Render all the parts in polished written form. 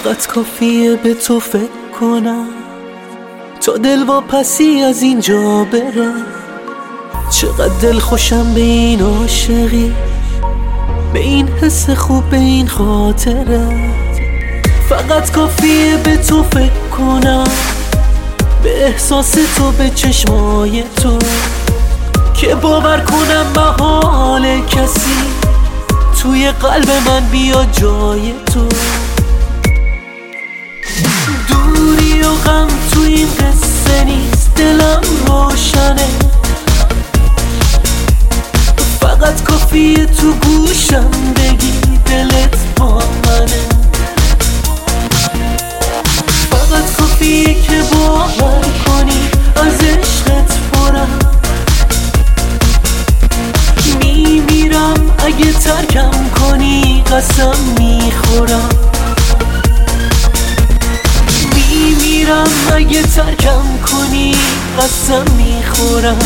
فقط کافیه به تو فکر کنم تا دلواپسی از اینجا برم. چقدر دل خوشم به این عاشقی، به این حس خوب، به این خاطره. فقط کافیه به تو فکر کنم، به احساس تو، به چشمای تو، که باور کنم محال کسی توی قلب من بیاد جای تو. دوری و غم تو این قصه نیست، دلم روشنه. فقط کافیه تو گوشم بگی دلت با منه. فقط کافیه که باور کنی از عشقت پرم. میمیرم اگه ترکم کنی، قسم میخورم. میمیرم اگه ترکم کنی، قسم میخورم.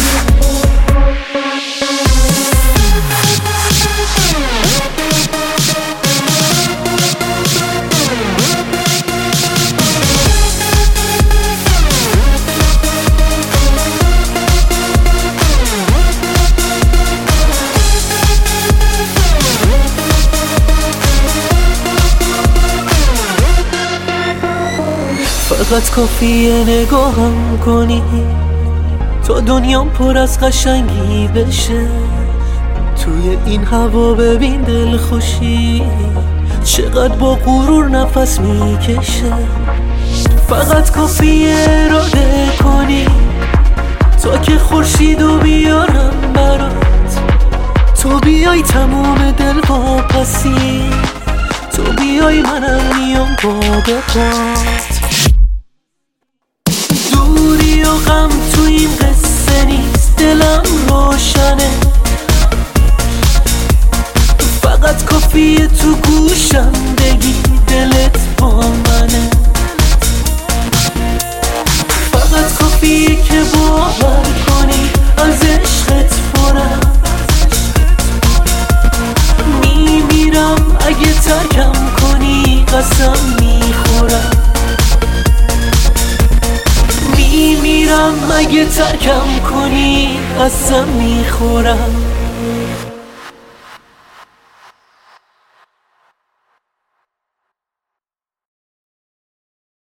فقط کافیه نگاهم کنی تا دنیام پر از قشنگی بشه. توی این هوا ببین دل خوشی چقدر با غرور نفس میکشه. فقط کافیه اراده کنی تا که خورشیدو بیارم برات. تو بیای تموم دل واپسی، تو بیای منم میام با بپات. دوری و غم تو این قصه نیست، دلم روشنه. فقط کافیه تو گوشم بگی دلت با منه. فقط کافیه که باور کنی از عشقت پرم. میمیرم اگه ترکم کنی، قسم میخورم. میمیرم اگه ترکم کنی، قسم میخورم.